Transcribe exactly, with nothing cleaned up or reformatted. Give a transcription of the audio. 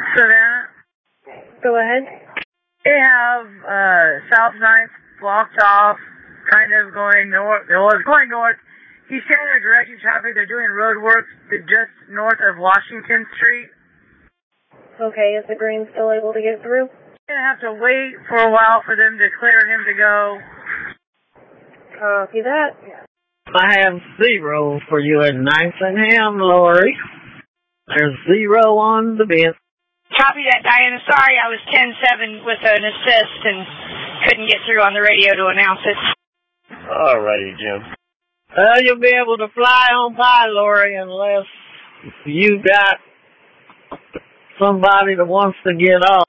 Savannah? Go ahead. They have uh, South ninth blocked off, kind of going north. Well, it's going north. He's saying they're directing traffic. They're doing road work just north of Washington Street. Okay, is the green still able to get through? We're going to have to wait for a while for them to clear him to go. Copy that. I have zero for you at Nixonham, Lori. There's zero on the bench. Copy that, Diana. Sorry, I was ten seven with an assist and couldn't get through on the radio to announce it. Alrighty, Jim. Uh, you'll be able to fly on by, Lori, unless you got somebody that wants to get off.